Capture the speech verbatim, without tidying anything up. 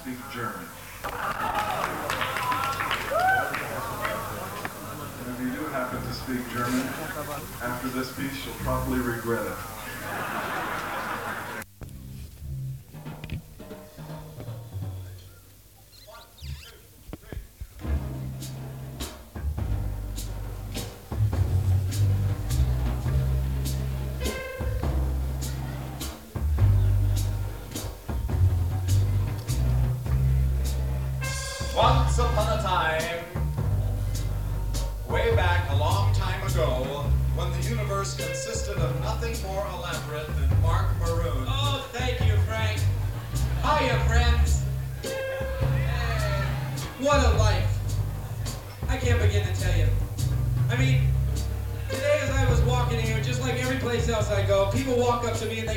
speak German. And if you do happen to speak German, after this piece, you'll probably regret it. Once upon a time, way back a long time ago, when the universe consisted of nothing more elaborate than Mark Maroon. Oh, thank you, Frank. Hiya, friends. Hey, what a life. I can't begin to tell you. I mean, today as I was walking here, just like every place else I go, people walk up to me and they